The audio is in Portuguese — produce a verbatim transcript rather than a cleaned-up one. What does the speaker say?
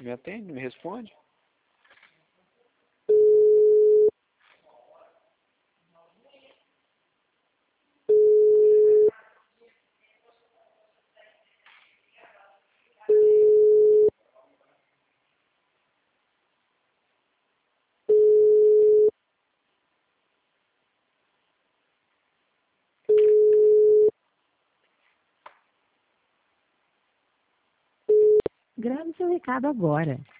Me atende, me responde. Grave seu recado agora.